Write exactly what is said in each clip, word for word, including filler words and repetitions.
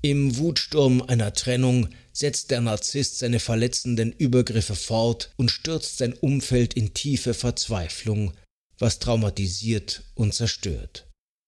Im Wutsturm einer Trennung setzt der Narzisst seine verletzenden Übergriffe fort und stürzt sein Umfeld in tiefe Verzweiflung, was traumatisiert und zerstört.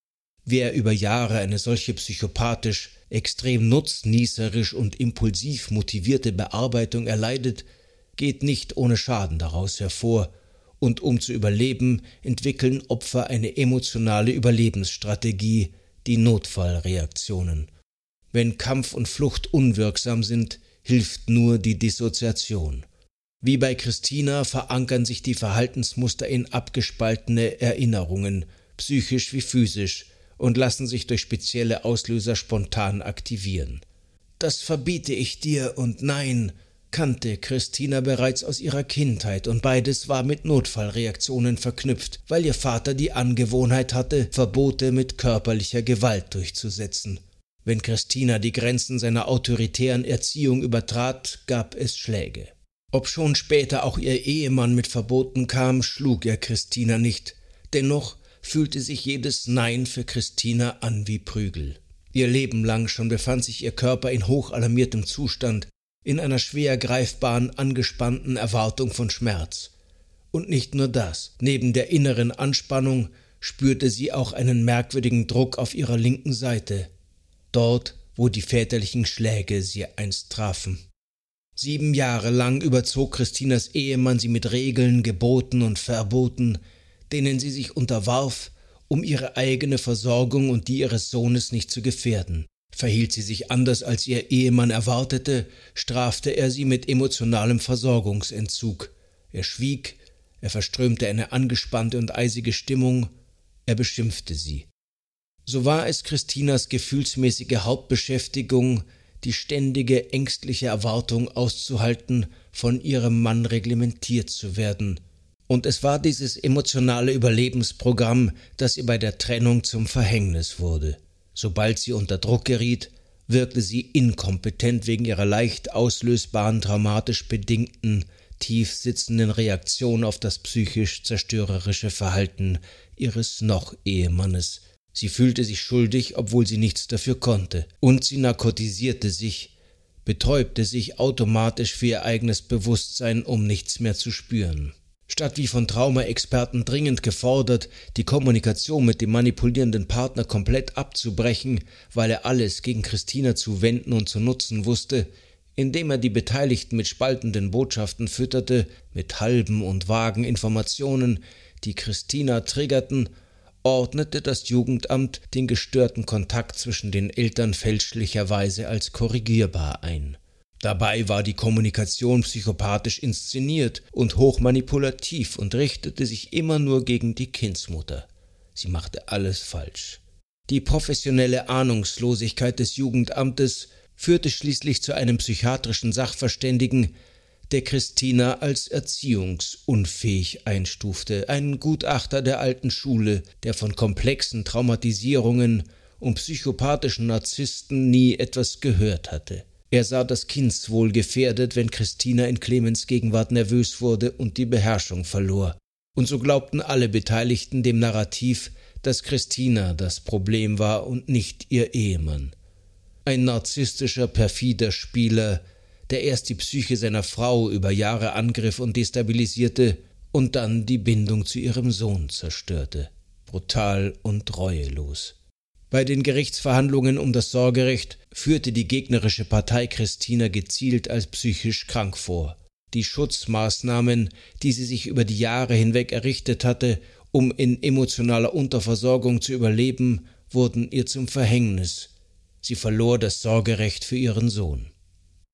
Wer über Jahre eine solche psychopathisch, extrem nutznießerisch und impulsiv motivierte Bearbeitung erleidet, geht nicht ohne Schaden daraus hervor, und um zu überleben, entwickeln Opfer eine emotionale Überlebensstrategie, die Notfallreaktionen. Wenn Kampf und Flucht unwirksam sind, hilft nur die Dissoziation. Wie bei Christina verankern sich die Verhaltensmuster in abgespaltene Erinnerungen, psychisch wie physisch, und lassen sich durch spezielle Auslöser spontan aktivieren. Das verbiete ich dir und nein, kannte Christina bereits aus ihrer Kindheit, und beides war mit Notfallreaktionen verknüpft, weil ihr Vater die Angewohnheit hatte, Verbote mit körperlicher Gewalt durchzusetzen. Wenn Christina die Grenzen seiner autoritären Erziehung übertrat, gab es Schläge. Obschon später auch ihr Ehemann mit Verboten kam, schlug er Christina nicht. Dennoch fühlte sich jedes Nein für Christina an wie Prügel. Ihr Leben lang schon befand sich ihr Körper in hochalarmiertem Zustand, in einer schwer greifbaren, angespannten Erwartung von Schmerz. Und nicht nur das, neben der inneren Anspannung spürte sie auch einen merkwürdigen Druck auf ihrer linken Seite, dort, wo die väterlichen Schläge sie einst trafen. Sieben Jahre lang überzog Christinas Ehemann sie mit Regeln, Geboten und Verboten, denen sie sich unterwarf, um ihre eigene Versorgung und die ihres Sohnes nicht zu gefährden. Verhielt sie sich anders, als ihr Ehemann erwartete, strafte er sie mit emotionalem Versorgungsentzug. Er schwieg, er verströmte eine angespannte und eisige Stimmung, er beschimpfte sie. So war es Christinas gefühlsmäßige Hauptbeschäftigung, die ständige ängstliche Erwartung auszuhalten, von ihrem Mann reglementiert zu werden. Und es war dieses emotionale Überlebensprogramm, das ihr bei der Trennung zum Verhängnis wurde. Sobald sie unter Druck geriet, wirkte sie inkompetent wegen ihrer leicht auslösbaren, traumatisch bedingten, tief sitzenden Reaktion auf das psychisch zerstörerische Verhalten ihres Noch-Ehemannes. Sie fühlte sich schuldig, obwohl sie nichts dafür konnte. Und sie narkotisierte sich, betäubte sich automatisch für ihr eigenes Bewusstsein, um nichts mehr zu spüren. Statt wie von Trauma-Experten dringend gefordert, die Kommunikation mit dem manipulierenden Partner komplett abzubrechen, weil er alles gegen Christina zu wenden und zu nutzen wusste, indem er die Beteiligten mit spaltenden Botschaften fütterte, mit halben und vagen Informationen, die Christina triggerten, ordnete das Jugendamt den gestörten Kontakt zwischen den Eltern fälschlicherweise als korrigierbar ein. Dabei war die Kommunikation psychopathisch inszeniert und hochmanipulativ und richtete sich immer nur gegen die Kindsmutter. Sie machte alles falsch. Die professionelle Ahnungslosigkeit des Jugendamtes führte schließlich zu einem psychiatrischen Sachverständigen, der Christina als erziehungsunfähig einstufte, ein Gutachter der alten Schule, der von komplexen Traumatisierungen und psychopathischen Narzissten nie etwas gehört hatte. Er sah das Kindswohl gefährdet, wenn Christina in Clemens Gegenwart nervös wurde und die Beherrschung verlor. Und so glaubten alle Beteiligten dem Narrativ, dass Christina das Problem war und nicht ihr Ehemann. Ein narzisstischer, perfider Spieler, der erst die Psyche seiner Frau über Jahre angriff und destabilisierte und dann die Bindung zu ihrem Sohn zerstörte. Brutal und reuelos. Bei den Gerichtsverhandlungen um das Sorgerecht führte die gegnerische Partei Christina gezielt als psychisch krank vor. Die Schutzmaßnahmen, die sie sich über die Jahre hinweg errichtet hatte, um in emotionaler Unterversorgung zu überleben, wurden ihr zum Verhängnis. Sie verlor das Sorgerecht für ihren Sohn.